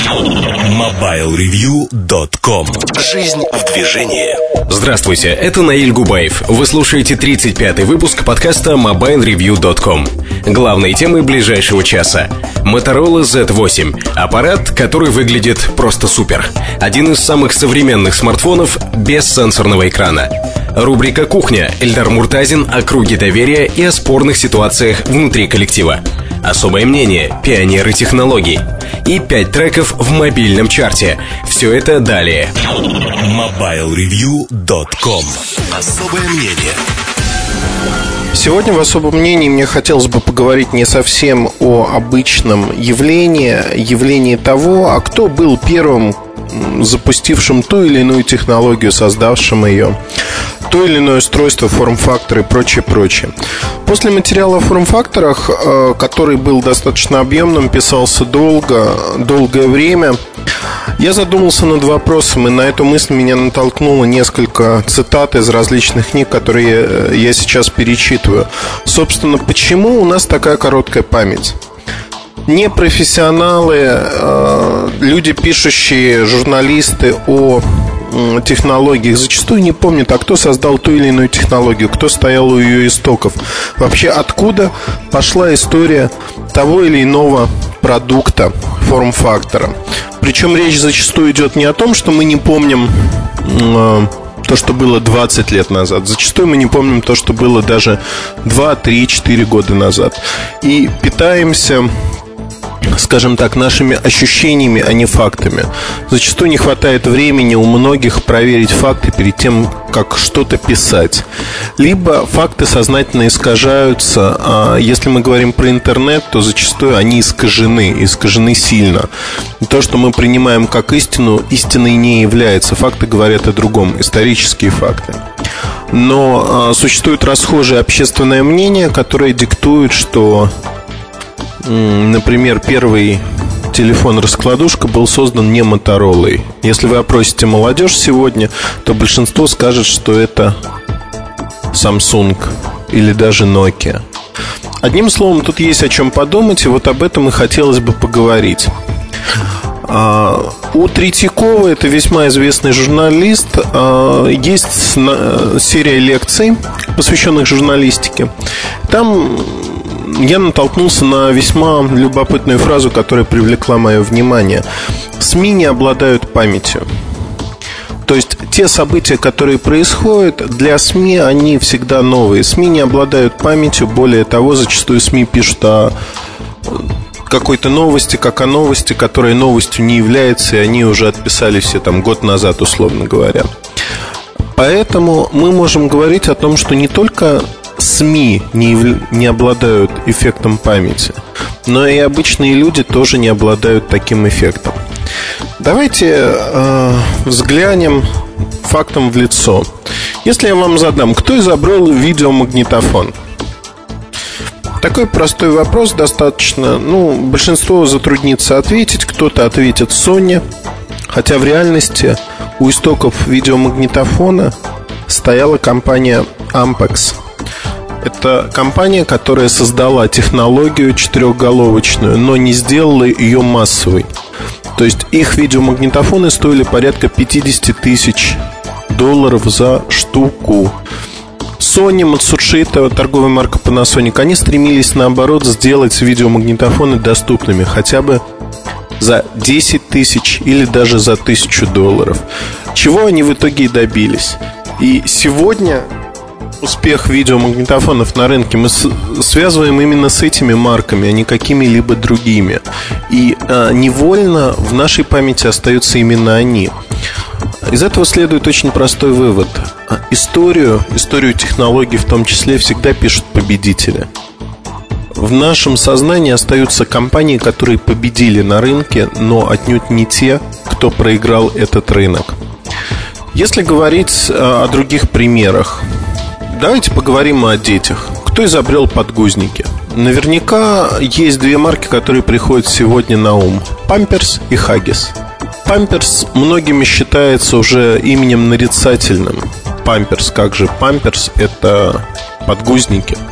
MobileReview.com. Жизнь в движении. Здравствуйте, это Наиль Губаев. Вы слушаете 35-й выпуск подкаста MobileReview.com. Главные темы ближайшего часа. Motorola Z8. Аппарат, который выглядит просто супер. Один из самых современных смартфонов без сенсорного экрана. Рубрика «Кухня». Эльдар Муртазин о круге доверия и о спорных ситуациях внутри коллектива. Особое мнение. Пионеры технологий. И 5 треков в мобильном чарте. Все это далее. MobileReview.com. Особое мнение. Сегодня в особом мнении мне хотелось бы поговорить не совсем о обычном явлении того, а кто был первым запустившим ту или иную технологию, создавшим ее, то или иное устройство, форм-фактор и прочее. После материала о форм-факторах, который был достаточно объемным, писался долгое время, я задумался над вопросом, и на эту мысль меня натолкнуло несколько цитат из различных книг, которые я сейчас перечитываю. Собственно, почему у нас такая короткая память? Непрофессионалы, люди, пишущие, журналисты о технологиях, зачастую не помнят, а кто создал ту или иную технологию, кто стоял у ее истоков. Вообще, откуда пошла история того или иного продукта, форм-фактора. Причем речь зачастую идет не о том, что мы не помним то, что было 20 лет назад. Зачастую мы не помним то, что было даже 2, 3, 4 года назад. И питаемся, скажем так, нашими ощущениями, а не фактами. Зачастую не хватает времени у многих проверить факты перед тем, как что-то писать. Либо факты сознательно искажаются. А если мы говорим про интернет, то зачастую они искажены сильно. И то, что мы принимаем как истину, истиной не является. Факты говорят о другом, исторические факты. Но существует расхожее общественное мнение, которое диктует, что, например, первый телефон-раскладушка был создан не Motorola. Если вы опросите молодежь сегодня, то большинство скажет, что это Samsung или даже Nokia. Одним словом, тут есть о чем подумать, и вот об этом и хотелось бы поговорить. У Третьякова, это весьма известный журналист, есть серия лекций, посвященных журналистике. Там я натолкнулся на весьма любопытную фразу, которая привлекла мое внимание. СМИ не обладают памятью. То есть те события, которые происходят, для СМИ они всегда новые. СМИ не обладают памятью. Более того, зачастую СМИ пишут о какой-то новости, как о новости, которая новостью не является, и они уже отписали все там год назад, условно говоря. Поэтому мы можем говорить о том, что не только СМИ не обладают эффектом памяти, но и обычные люди тоже не обладают таким эффектом. Давайте взглянем фактом в лицо. Если я вам задам, кто изобрел видеомагнитофон? Такой простой вопрос достаточно. Большинство затруднится ответить. Кто-то ответит Sony. Хотя в реальности у истоков видеомагнитофона стояла компания Ampex. Это компания, которая создала технологию четырехголовочную, но не сделала ее массовой. То есть их видеомагнитофоны стоили порядка $50 тысяч за штуку. Sony, Matsushita, торговая марка Panasonic, они стремились, наоборот, сделать видеомагнитофоны доступными хотя бы за 10 тысяч или даже за $1000. Чего они в итоге и добились. И сегодня успех видеомагнитофонов на рынке мы связываем именно с этими марками, а не какими-либо другими. И невольно в нашей памяти остаются именно они. Из этого следует очень простой вывод. Историю технологий в том числе всегда пишут победители. В нашем сознании остаются компании, которые победили на рынке, но отнюдь не те, кто проиграл этот рынок. Если говорить о других примерах, давайте поговорим о детях. Кто изобрел подгузники? Наверняка есть две марки, которые приходят сегодня на ум: Pampers и Huggies. Pampers многими считается уже именем нарицательным. Pampers, как же Pampers, это подгузники.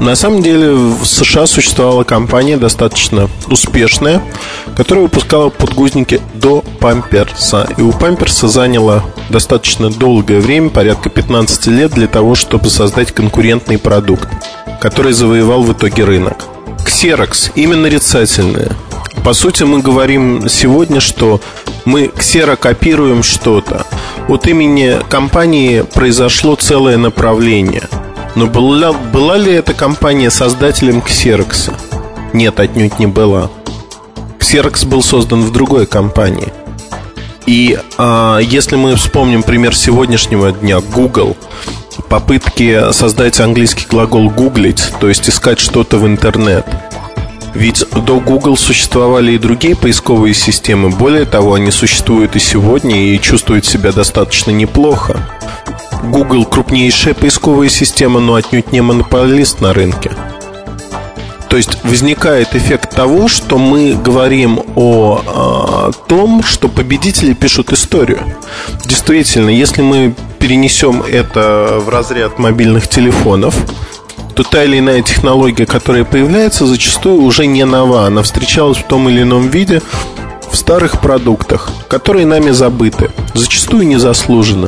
На самом деле в США существовала компания достаточно успешная, которая выпускала подгузники до памперса. И у памперса заняло достаточно долгое время, порядка 15 лет, для того, чтобы создать конкурентный продукт, который завоевал в итоге рынок. Xerox, имя нарицательное. По сути, мы говорим сегодня, что мы ксерокопируем что-то. От имени компании произошло целое направление. Но была ли эта компания создателем Xerox? Нет, отнюдь не была. Xerox был создан в другой компании. И если мы вспомним пример сегодняшнего дня, Google, попытки создать английский глагол «гуглить», то есть искать что-то в интернет. Ведь до Google существовали и другие поисковые системы. Более того, они существуют и сегодня и чувствуют себя достаточно неплохо. Google крупнейшая поисковая система, но отнюдь не монополист на рынке. То есть возникает эффект того, что мы говорим о том, что победители пишут историю. Действительно, если мы перенесем это в разряд мобильных телефонов, то та или иная технология, которая появляется, зачастую уже не нова. Она встречалась в том или ином виде в старых продуктах, которые нами забыты, зачастую незаслуженно.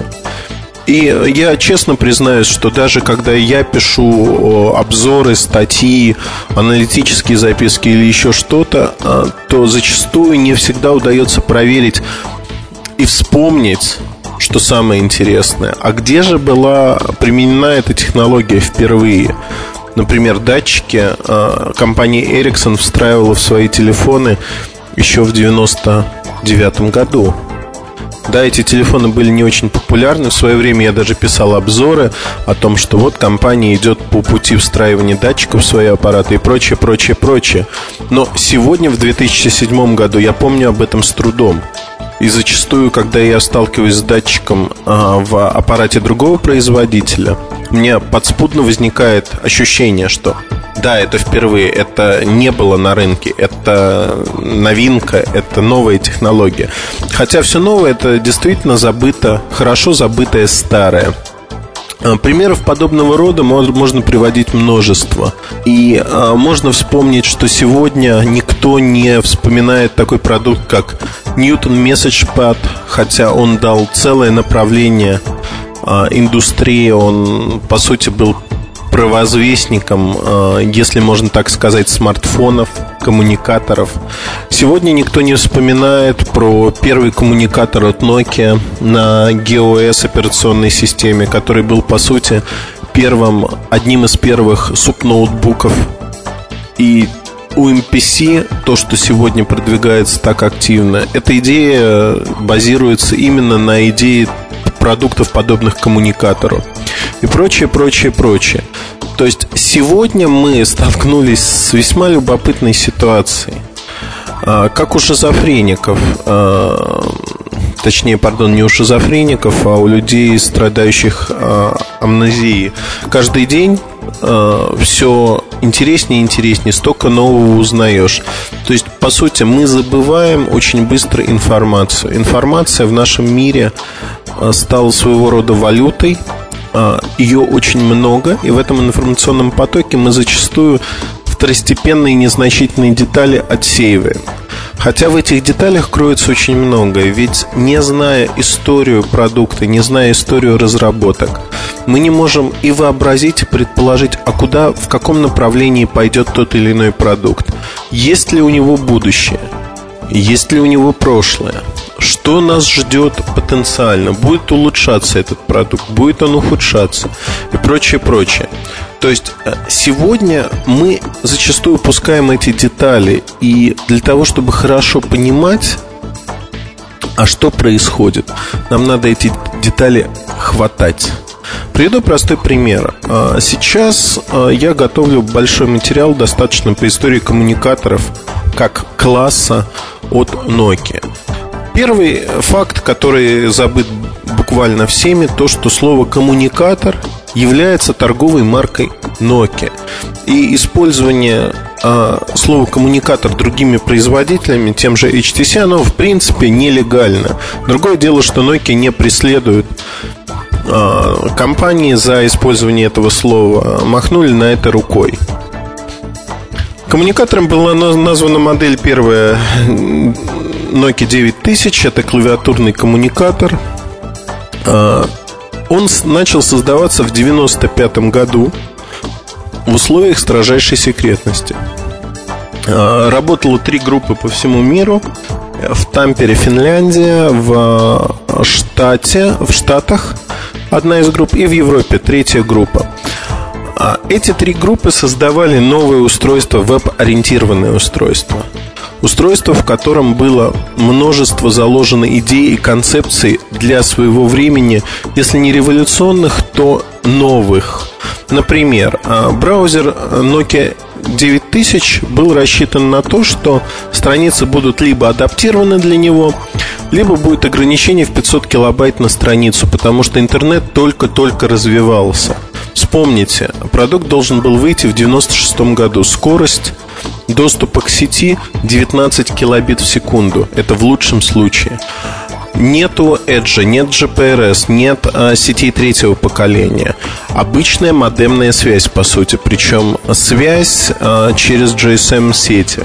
И я честно признаюсь, что даже когда я пишу обзоры, статьи, аналитические записки или еще что-то, то зачастую не всегда удается проверить и вспомнить, что самое интересное, а где же была применена эта технология впервые. Например, датчики компания Ericsson встраивала в свои телефоны еще в 1999 году. Да, эти телефоны были не очень популярны. В свое время я даже писал обзоры о том, что вот компания идет по пути встраивания датчиков в свои аппараты и прочее, прочее, прочее. Но сегодня, в 2007 году, я помню об этом с трудом. И зачастую, когда я сталкиваюсь с датчиком в аппарате другого производителя, у меня подспудно возникает ощущение, что да, это впервые, это не было на рынке, это новинка, это новая технология. Хотя все новое — это действительно забыто, хорошо забытое старое. Примеров подобного рода можно приводить множество. И можно вспомнить, что сегодня никто не вспоминает такой продукт, как Newton MessagePad, хотя он дал целое направление индустрии. Он, по сути, был провозвестником, если можно так сказать, смартфонов, коммуникаторов. Сегодня никто не вспоминает про первый коммуникатор от Nokia на GeoS операционной системе, который был, по сути, одним из первых субноутбуков. И у MPC, то, что сегодня продвигается так активно, эта идея базируется именно на идее продуктов, подобных коммуникатору. И прочее, прочее, прочее. То есть сегодня мы столкнулись с весьма любопытной ситуацией. Как у шизофреников, не у шизофреников, а у людей, страдающих амнезией, каждый день все интереснее и интереснее, столько нового узнаешь. То есть, по сути, мы забываем очень быстро информацию. Информация в нашем мире стала своего рода валютой. Ее очень много, и в этом информационном потоке мы зачастую второстепенные незначительные детали отсеиваем. Хотя в этих деталях кроется очень многое. Ведь не зная историю продукта, не зная историю разработок, мы не можем и вообразить, и предположить, в каком направлении пойдет тот или иной продукт. Есть ли у него будущее? Есть ли у него прошлое? Что нас ждет потенциально? Будет улучшаться этот продукт? Будет он ухудшаться? И прочее, прочее. То есть сегодня мы зачастую упускаем эти детали. И для того, чтобы хорошо понимать, что происходит, нам надо эти детали хватать. Приведу простой пример. Сейчас я готовлю большой материал, достаточно по истории коммуникаторов как класса от Nokia. Первый факт, который забыт буквально всеми, то, что слово «коммуникатор» является торговой маркой Nokia. И использование слова «коммуникатор» другими производителями, тем же HTC, оно в принципе нелегально. Другое дело, что Nokia не преследует компании за использование этого слова махнули на это рукой. Коммуникатором была названа модель первая Nokia 9000. Это клавиатурный коммуникатор. Он начал создаваться в 1995 году в условиях строжайшей секретности. Работало 3 группы по всему миру. В Тампере, Финляндия, в Штатах одна из групп, и в Европе 3-я группа. Эти 3 группы создавали новое устройство, веб-ориентированное устройство. Устройство, в котором было множество заложено идей и концепций для своего времени, если не революционных, то новых. Например, браузер Nokia 9000 был рассчитан на то, что страницы будут либо адаптированы для него, либо будет ограничение в 500 килобайт на страницу, потому что интернет только-только развивался. Вспомните, продукт должен был выйти в 1996 году. Скорость доступа к сети 19 килобит в секунду. Это в лучшем случае. Нету Edge, нет GPRS, нет сетей 3-го поколения. Обычная модемная связь, по сути. Причем связь через GSM-сети.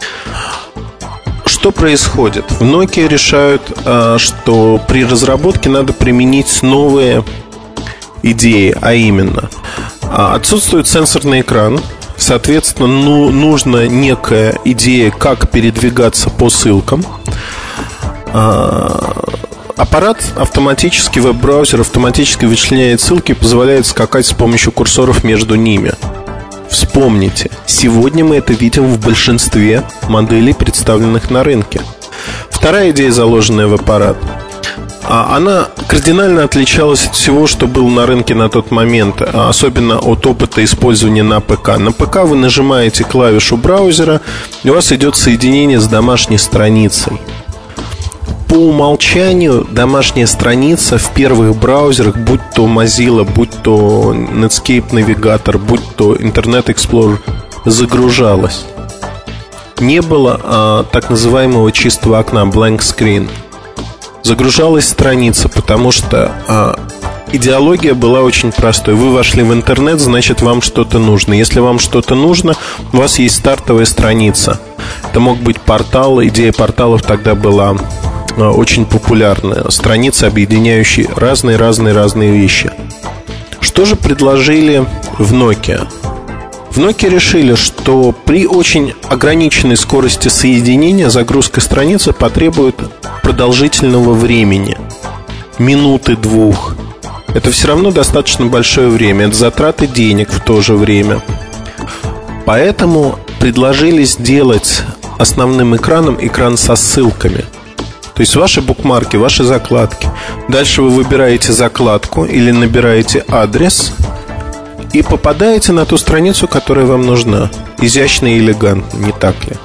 Что происходит? В Nokia решают, что при разработке надо применить новые идеи, а именно отсутствует сенсорный экран. Соответственно, нужна некая идея, как передвигаться по ссылкам. Аппарат автоматически, веб-браузер автоматически вычленяет ссылки и позволяет скакать с помощью курсоров между ними. Вспомните, сегодня мы это видим в большинстве моделей, представленных на рынке. Вторая идея, заложенная в аппарат, она кардинально отличалась от всего, что было на рынке на тот момент, особенно от опыта использования на ПК. На ПК вы нажимаете клавишу браузера, и у вас идет соединение с домашней страницей. По умолчанию домашняя страница в первых браузерах, будь то Mozilla, будь то Netscape Navigator, будь то Internet Explorer, загружалась. Не было так называемого чистого окна, blank screen. Загружалась страница, потому что идеология была очень простой. Вы вошли в интернет, значит, вам что-то нужно. Если вам что-то нужно, у вас есть стартовая страница. Это мог быть портал. Идея порталов тогда была очень популярная. Страницы, объединяющие разные вещи. Что же предложили в Nokia? В Nokia решили, что при очень ограниченной скорости соединения загрузка страницы потребует продолжительного времени. Минуты-двух. Это все равно достаточно большое время. Это затраты денег в то же время. Поэтому предложили сделать основным экраном экран со ссылками. То есть ваши букмарки, ваши закладки. Дальше вы выбираете закладку или набираете адрес и попадаете на ту страницу, которая вам нужна. Изящно и элегантно, не так ли?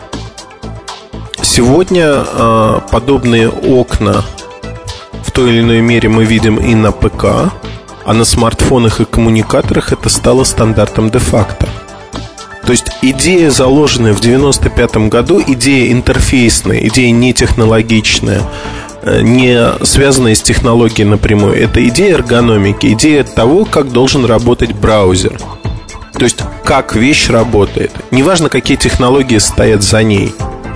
Сегодня подобные окна в той или иной мере мы видим и на ПК, а на смартфонах и коммуникаторах это стало стандартом де-факто. То есть идея, заложенная в 1995 году, идея интерфейсная, идея не технологичная, не связанная с технологией напрямую, это идея эргономики, идея того, как должен работать браузер. То есть как вещь работает. Неважно, какие технологии стоят за ней.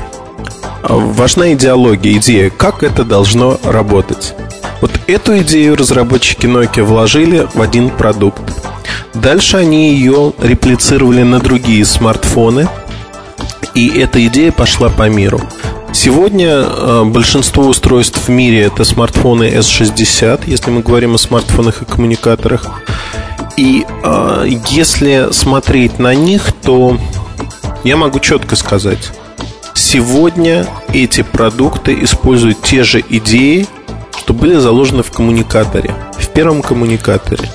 Важна идеология, идея, как это должно работать. Вот эту идею разработчики Nokia вложили в один продукт. Дальше они ее реплицировали на другие смартфоны, и эта идея пошла по миру. Сегодня большинство устройств в мире это смартфоны S60, если мы говорим о смартфонах и коммуникаторах. И если смотреть на них, то я могу четко сказать: сегодня эти продукты используют те же идеи, что были заложены в коммуникаторе, в первом коммуникаторе.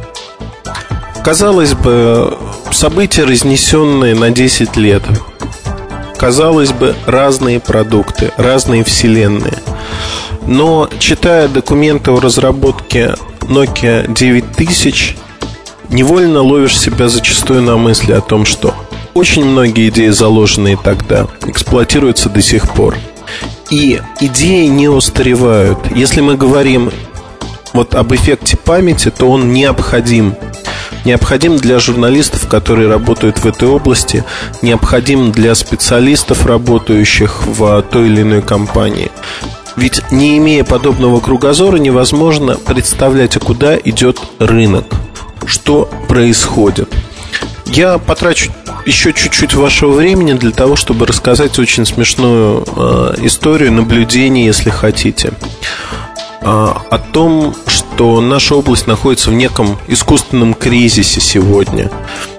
Казалось бы, события, разнесенные на 10 лет. Казалось бы, разные продукты, разные вселенные. Но, читая документы о разработке Nokia 9000, невольно ловишь себя зачастую на мысли о том, что очень многие идеи, заложенные тогда, эксплуатируются до сих пор. И идеи не устаревают. Если мы говорим вот об эффекте памяти, то он необходим. Необходим для журналистов, которые работают в этой области, необходим для специалистов, работающих в той или иной компании. Ведь не имея подобного кругозора, невозможно представлять, а куда идет рынок, что происходит. Я потрачу еще чуть-чуть вашего времени для того, чтобы рассказать очень смешную историю, наблюдение, если хотите, о том, что наша область находится в неком искусственном кризисе сегодня.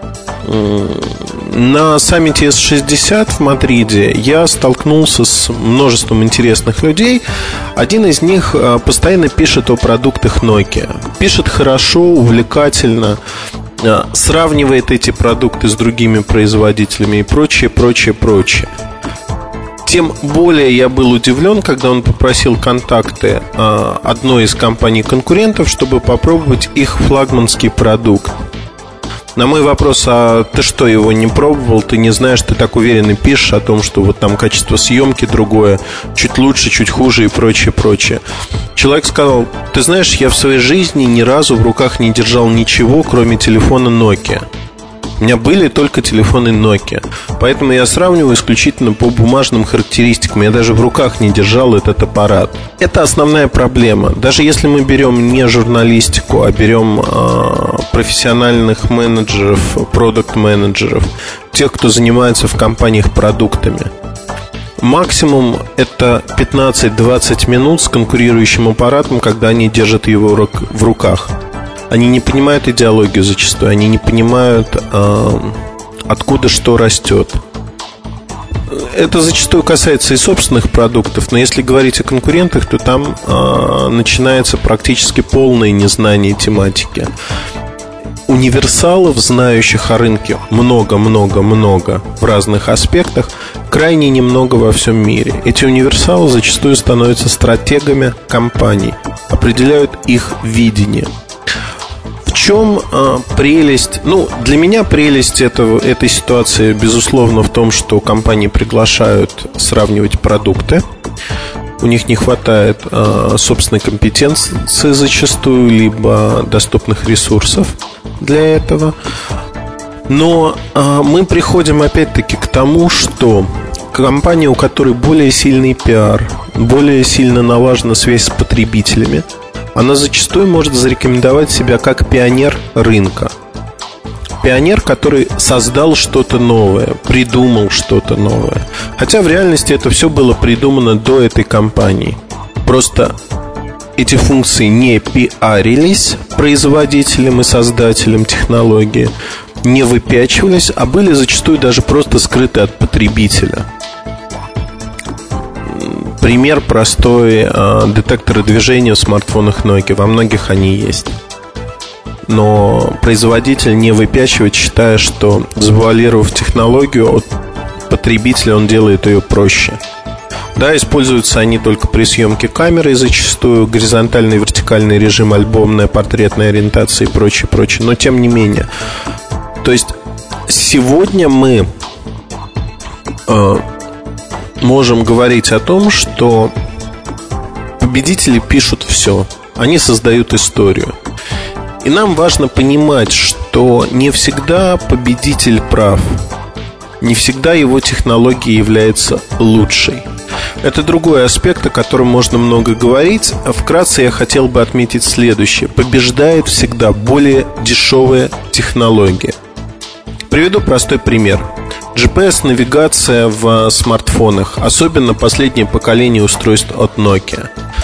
На саммите S60 в Мадриде я столкнулся с множеством интересных людей. Один из них постоянно пишет о продуктах Nokia. Пишет хорошо, увлекательно, сравнивает эти продукты с другими производителями и прочее. Тем более я был удивлен, когда он попросил контакты одной из компаний-конкурентов, чтобы попробовать их флагманский продукт. На мой вопрос: а ты что, его не пробовал? Ты не знаешь, ты так уверенно пишешь о том, что вот там качество съемки другое, чуть лучше, чуть хуже и прочее. Человек сказал: ты знаешь, я в своей жизни ни разу в руках не держал ничего, кроме телефона Nokia. У меня были только телефоны Nokia. Поэтому я сравниваю исключительно по бумажным характеристикам. Я даже в руках не держал этот аппарат. Это основная проблема. Даже если мы берем не журналистику, а берем профессиональных менеджеров, продакт-менеджеров, тех, кто занимается в компаниях продуктами, максимум это 15-20 минут с конкурирующим аппаратом, когда они держат его в руках. Они не понимают идеологию зачастую. Они не понимают, откуда что растет. Это зачастую касается и собственных продуктов. Но если говорить о конкурентах, то там начинается практически полное незнание тематики. Универсалов, знающих о рынке много в разных аспектах, крайне немного во всем мире. Эти универсалы зачастую становятся стратегами компаний, определяют их видение. В чем прелесть? Для меня прелесть этой ситуации, безусловно, в том, что компании приглашают сравнивать продукты. У них не хватает собственной компетенции зачастую, либо доступных ресурсов для этого. Но мы приходим опять-таки к тому, что компания, у которой более сильный пиар, более сильно налажена связь с потребителями, она зачастую может зарекомендовать себя как пионер рынка. Пионер, который создал что-то новое, придумал что-то новое. Хотя в реальности это все было придумано до этой компании. Просто эти функции не пиарились производителем и создателем технологии, не выпячивались, а были зачастую даже просто скрыты от потребителя. Пример простой: детекторы движения в смартфонах Nokia. Во многих они есть. Но производитель не выпячивает, считая, что, завуалировав технологию от потребителя, он делает ее проще. Да, используются они только при съемке камеры, зачастую горизонтальный и вертикальный режим, альбомная, портретная ориентация и прочее. Но тем не менее. То есть сегодня мы можем говорить о том, что победители пишут все. Они создают историю. И нам важно понимать, что не всегда победитель прав. Не всегда его технология является лучшей. Это другой аспект, о котором можно много говорить. Вкратце я хотел бы отметить следующее. Побеждает всегда более дешевая технология. Приведу простой пример. GPS-навигация в смартфонах, особенно последнее поколение устройств от Nokia.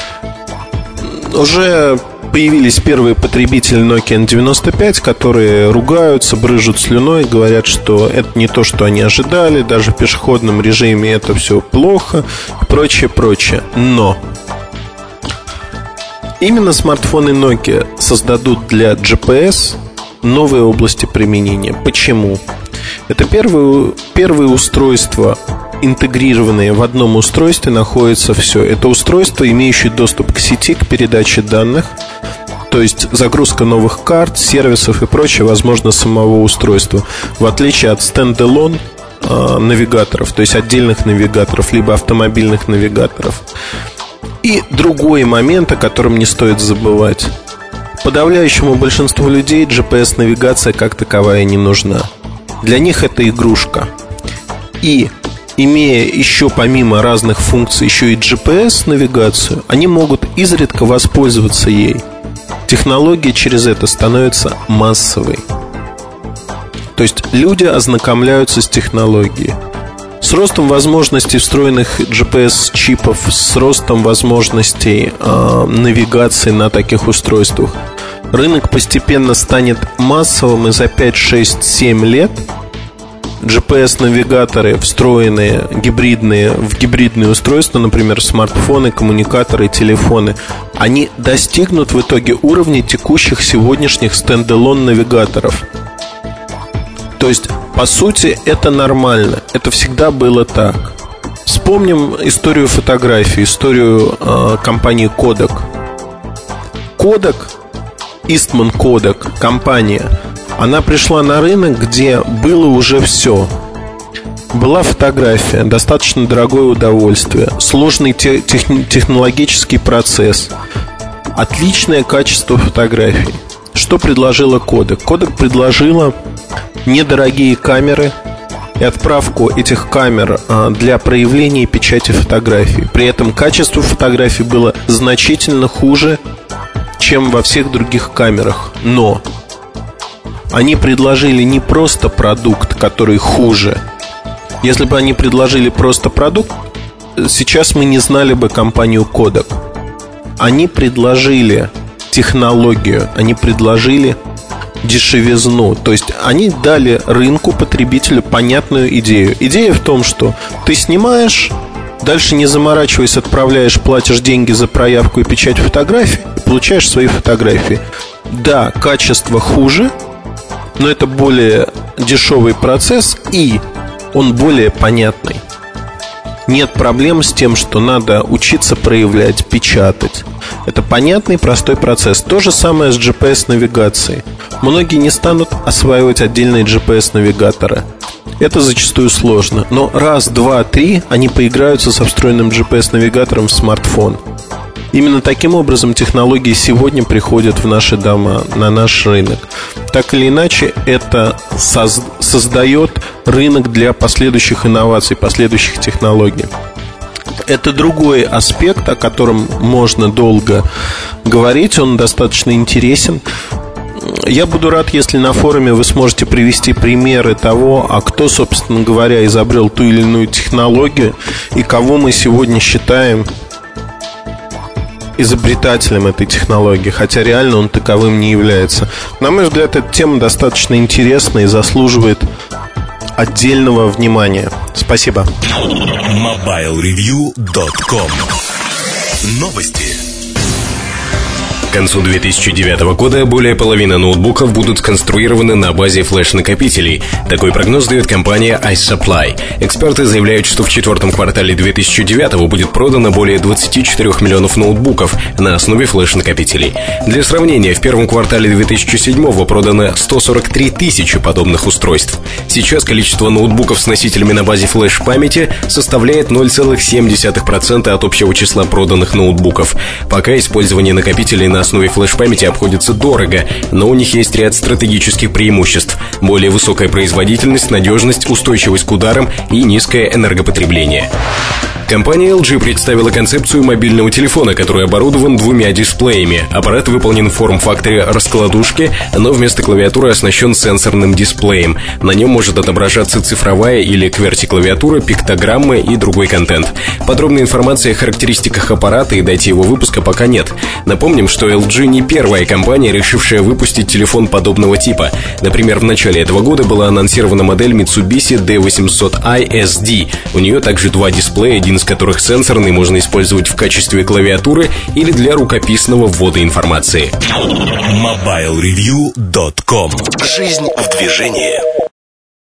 Уже появились первые потребители Nokia N95, которые ругаются, брызжут слюной, говорят, что это не то, что они ожидали, даже в пешеходном режиме это все плохо, и прочее. Но именно смартфоны Nokia создадут для GPS новые области применения. Почему? Это первые устройства, интегрированные в одном устройстве, находится все. Это устройство, имеющее доступ к сети, к передаче данных. То есть загрузка новых карт, сервисов и прочее возможно с самого устройства. В отличие от стендалон навигаторов, то есть отдельных навигаторов, либо автомобильных навигаторов. И другой момент, о котором не стоит забывать. Подавляющему большинству людей GPS-навигация как таковая не нужна. Для них это игрушка. И имея еще помимо разных функций еще и GPS-навигацию, они могут изредка воспользоваться ей. Технология через это становится массовой. То есть люди ознакомляются с технологией. С ростом возможностей встроенных GPS-чипов, с ростом возможностей навигации на таких устройствах, рынок постепенно станет массовым, и за 5, 6, 7 лет GPS-навигаторы, встроенные в гибридные устройства, например, смартфоны, коммуникаторы, телефоны, они достигнут в итоге уровня текущих сегодняшних стендалон-навигаторов. То есть, по сути, это нормально. Это всегда было так. Вспомним историю фотографии, историю компании Kodak. Kodak, Eastman Kodak, компания, она пришла на рынок, где было уже все. Была фотография, достаточно дорогое удовольствие, сложный технологический процесс, отличное качество фотографий. Что предложила Kodak? Kodak предложила недорогие камеры и отправку этих камер для проявления и печати фотографий. При этом качество фотографий было значительно хуже, чем во всех других камерах. Но они предложили не просто продукт, который хуже. Если бы они предложили просто продукт, сейчас мы не знали бы компанию Kodak. Они предложили технологию, они предложили дешевизну. То есть они дали рынку, потребителю понятную идею. Идея в том, что ты снимаешь, дальше не заморачиваясь, отправляешь, платишь деньги за проявку и печать фотографий, и получаешь свои фотографии. Да, качество хуже, но это более дешевый процесс, и он более понятный. Нет проблем с тем, что надо учиться проявлять, печатать. Это понятный, простой процесс. То же самое с GPS-навигацией. Многие не станут осваивать отдельные GPS-навигаторы. Это зачастую сложно. Но раз, два, три они поиграются со встроенным GPS-навигатором в смартфон. Именно таким образом технологии сегодня приходят в наши дома, на наш рынок. Так или иначе, это создает рынок для последующих инноваций, последующих технологий. Это другой аспект, о котором можно долго говорить, он достаточно интересен. Я буду рад, если на форуме вы сможете привести примеры того, а кто, собственно говоря, изобрел ту или иную технологию и кого мы сегодня считаем изобретателем этой технологии, хотя реально он таковым не является. На мой взгляд, эта тема достаточно интересна и заслуживает отдельного внимания. Спасибо. MobileReview.com. Новости. К концу 2009 года более половины ноутбуков будут сконструированы на базе флеш-накопителей. Такой прогноз дает компания iSupply. Эксперты заявляют, что в четвертом квартале 2009 будет продано более 24 миллионов ноутбуков на основе флеш-накопителей. Для сравнения, в первом квартале 2007 продано 143 тысячи подобных устройств. Сейчас количество ноутбуков с носителями на базе флеш-памяти составляет 0,7% от общего числа проданных ноутбуков. Пока использование накопителей на основе флеш-памяти обходится дорого, но у них есть ряд стратегических преимуществ: более высокая производительность, надежность, устойчивость к ударам и низкое энергопотребление. Компания LG представила концепцию мобильного телефона, который оборудован двумя дисплеями. Аппарат выполнен в форм-факторе раскладушки, но вместо клавиатуры оснащен сенсорным дисплеем. На нем может отображаться цифровая или QWERTY-клавиатура, пиктограммы и другой контент. Подробной информации о характеристиках аппарата и дате его выпуска пока нет. Напомним, что LG не первая компания, решившая выпустить телефон подобного типа. Например, в начале этого года была анонсирована модель Mitsubishi D800i SD. У нее также два дисплея, один из которых сенсорный, можно использовать в качестве клавиатуры или для рукописного ввода информации. MobileReview.com. Жизнь в движении.